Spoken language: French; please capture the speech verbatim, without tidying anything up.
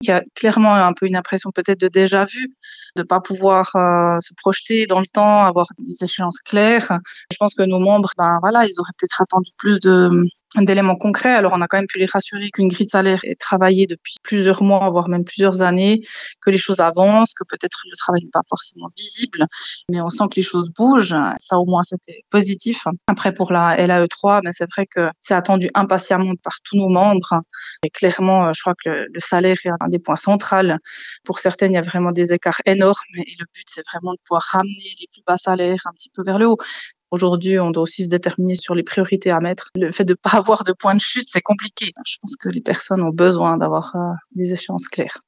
Il y a clairement un peu une impression peut-être de déjà vu, de pas pouvoir, heu, se projeter dans le temps, avoir des échéances claires. Je pense que nos membres, ben, voilà, ils auraient peut-être attendu plus de, mmh, d'éléments concrets. Alors on a quand même pu les rassurer qu'une grille de salaire est travaillée depuis plusieurs mois, voire même plusieurs années, que les choses avancent, que peut-être le travail n'est pas forcément visible, mais on sent que les choses bougent. Ça, au moins, c'était positif. Après pour la L A E trois, ben, c'est vrai que c'est attendu impatiemment par tous nos membres et clairement, heu, je crois que le le salaire est un des points centrales. Pour certaines, il y a vraiment des écarts énormes et le but, c'est vraiment de pouvoir ramener les plus bas salaires un petit peu vers le haut. Aujourd'hui, on doit aussi se déterminer sur les priorités à mettre. Le fait de pas avoir de point de chute, c'est compliqué. Je pense que les personnes ont besoin d'avoir, heu, des échéances claires.